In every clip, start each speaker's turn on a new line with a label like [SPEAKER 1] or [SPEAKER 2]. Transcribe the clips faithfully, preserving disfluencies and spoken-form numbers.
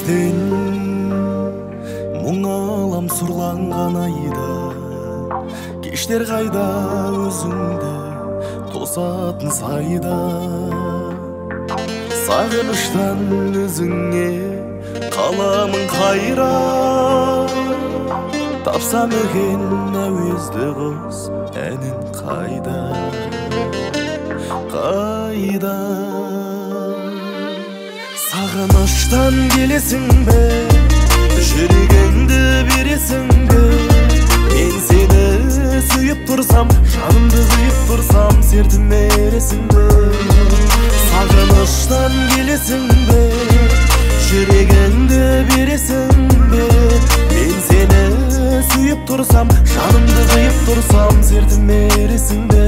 [SPEAKER 1] кештен мұң алам сұрланған айда, кештер қайда өзіңді тосатын сайда. Сағыныштан өзіңе қаламын қайра, тапсам екен әуезді құс әнін қайда, қайда. Сағыныштан келесің бе, жүрегіңді бересің бе? Мен сені сүйіп тұрсам, жанымды қиып тұрсам, сертіме ересің бе? Сағыныштан келесің бе, жүрегіңді бересің бе? Мен сені сүйіп тұрсам, жанымды қиып тұрсам, сертіме ересің бе?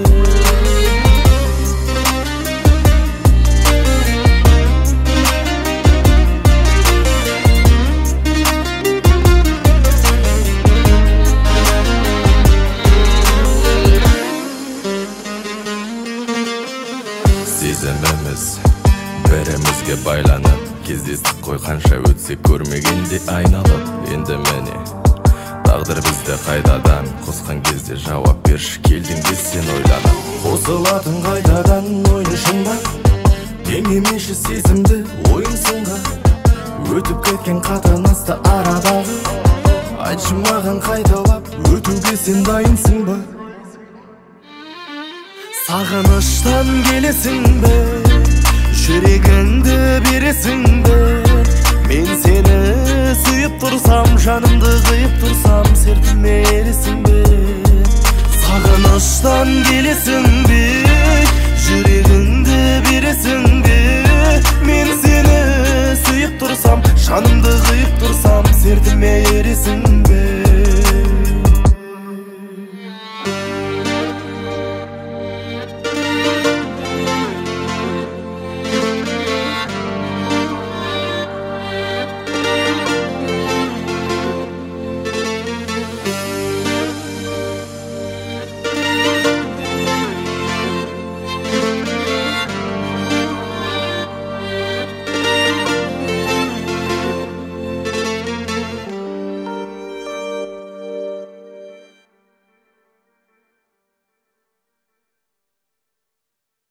[SPEAKER 2] Сезіміміз бірімізге байланып, кездестік қой қанша өтсе көрмегенде айналып. Енді міне тағдыр бізді қайтадан қосқан кезде жауап берші, келдің бе сен ойланып.
[SPEAKER 1] Қосылатын қайтадан ойнышың ба, теңемеші сезімді ойынсың ба? Өтіп кеткен қатынасты арадағы, айтшы маған қайталап өтуге сен дайынсың ба? Сағыныштан келесің бе, жүрегіңді бересің бе? Мен сені сүйіп тұрсам, жанымды қиып тұрсам, сертіме ересің бе? Сағыныштан келесің